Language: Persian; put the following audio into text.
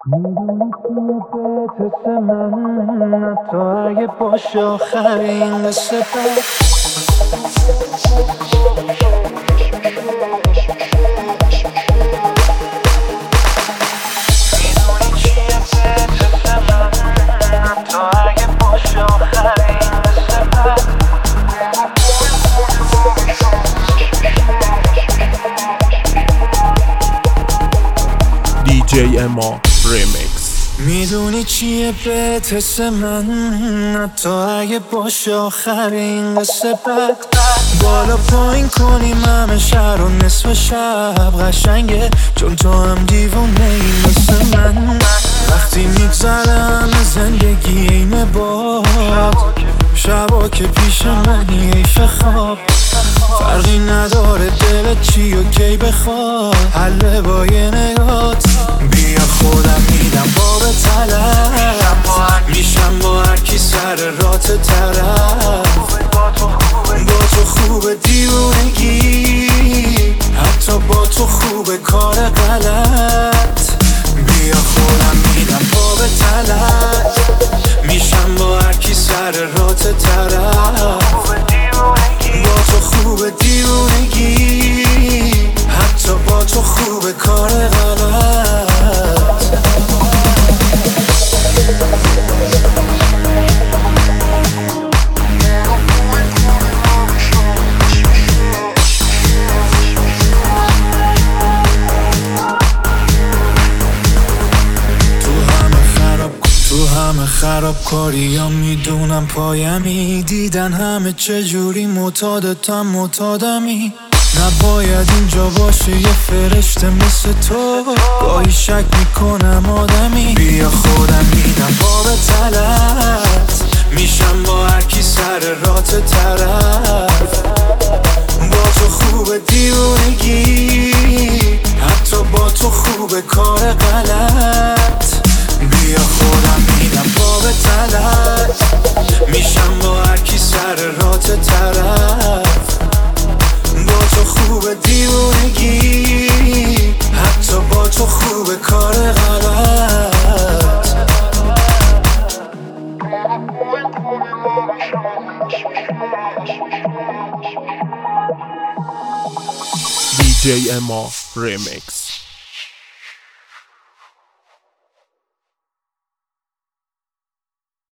میدونی توی بهت من حتی اگه باشه آخرین قصه میدونی چیه بهت من حتی اگه باشه آخرین قصه DJ اما ریمیکس. میدونی چیه بهت حس من حتی اگه باشه آخرین قصه بد بالا پایین کنیم همه شهر و نصف شب قشنگه چون تو هم دیوونه ای مثل من وقتی میگذره همه زندگی اینه باد شبا که پیش منی حیف خواب فرقی نداره دلت چی و کی بخواد حله با یه نگات بیا خودم میدم باب طلب میشم با هرکی سر رات طرف با تو خوبه دیوونگی حتی با تو خوبه کار غلط بیا خودم میدم باب طلب میشم با هرکی سر رات طرف با تو خوبه دیوونگی حتی با تو خوبه کار غلط تو همه خرابکاری ها میدونم پایمی دیدن همه چجوری معتادتم معتادمی نباید اینجا باشه یه فرشته مثل تو گاهی شک میکنم آدمی بیا خودم میدم باب طلت میشم با هرکی سر رات طرف با تو خوبه دیوونگی حتی با تو خوبه کار غلط بیا خودم میدم باب طلت میشم با هرکی سر رات طرف با تو خوبه دیوونگی حتی با تو خوبه کار غلط DJ اما ریمیکس.